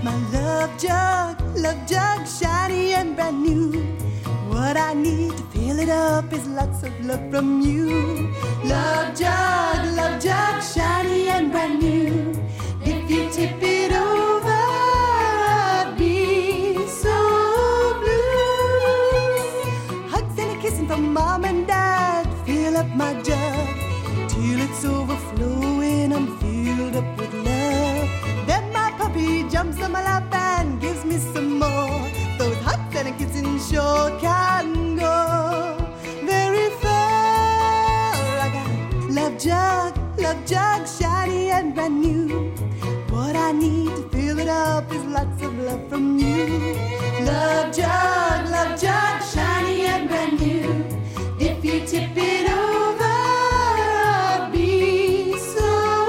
My love jug, shiny and brand new. What I need to fill it up is lots of love from you. Love jug, shiny and brand new. If you tip it over, I'd be so blue. Hugs and a kissing from mom and dad, fill up my jug till it's overflowing. I'm filled up with love. Then my puppy jumps on my lap and gives me some more. Those hugs and a kissing sure can go very far. I got love jug, shiny and brand new. What I need to fill it up is lots of love from you. Love jug, shiny and brand new. If you tip it over, I'll be so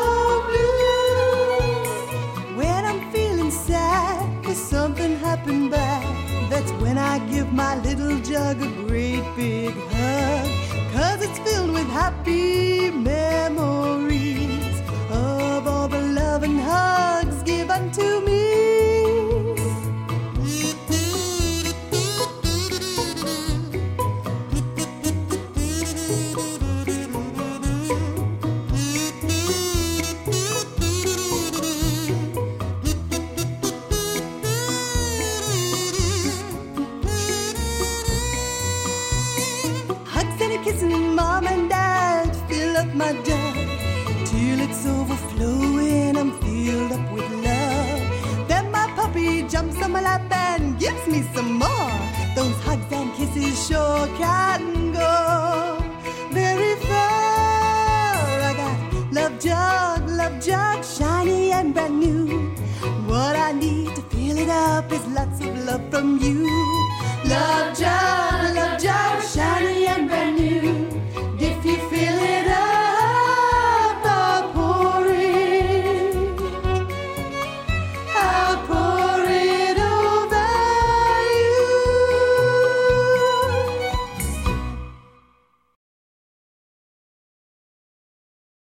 blue. When I'm feeling sad, 'cause something happened bad, that's when I give my little jug a great big hug. 'Cause it's filled with happy memories of all the love and hugs given to me. Hugs and a kissing mom and dad, fill up my jug till it's overflowing. I'm filled up with love. Then my puppy jumps on my lap and gives me some more. Those hugs and kisses sure can go very far. I got love jug, shiny and brand new. What I need to fill it up is lots of love from you. Love jug.